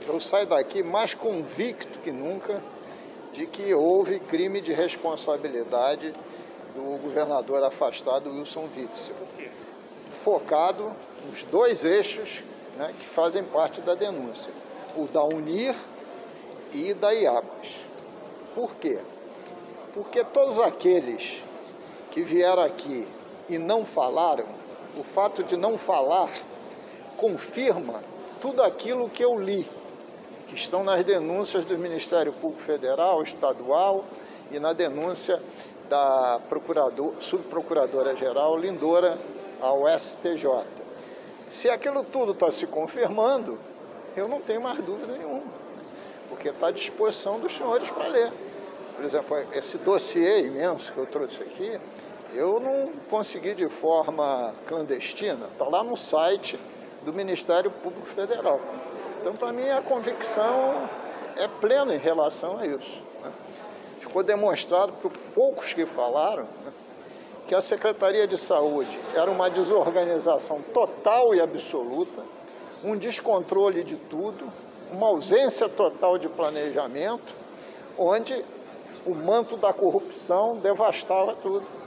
eu saio daqui mais convicto que nunca de que houve crime de responsabilidade do governador afastado Wilson Witzel. Por quê? Focado nos dois eixos, né, que fazem parte da denúncia, o da Unir e da IABAS. Por quê? Porque todos aqueles que vieram aqui e não falaram, o fato de não falar confirma tudo aquilo que eu li, que estão nas denúncias do Ministério Público Federal, Estadual e na denúncia da subprocuradora-geral Lindora ao STJ. Se aquilo tudo está se confirmando, eu não tenho mais dúvida nenhuma, porque está à disposição dos senhores para ler. Por exemplo, esse dossiê imenso que eu trouxe aqui, eu não consegui de forma clandestina, está lá no site do Ministério Público Federal. Então, para mim, a convicção é plena em relação a isso, né? Ficou demonstrado por poucos que falaram, né, que a Secretaria de Saúde era uma desorganização total e absoluta, um descontrole de tudo, uma ausência total de planejamento, onde o manto da corrupção devastava tudo.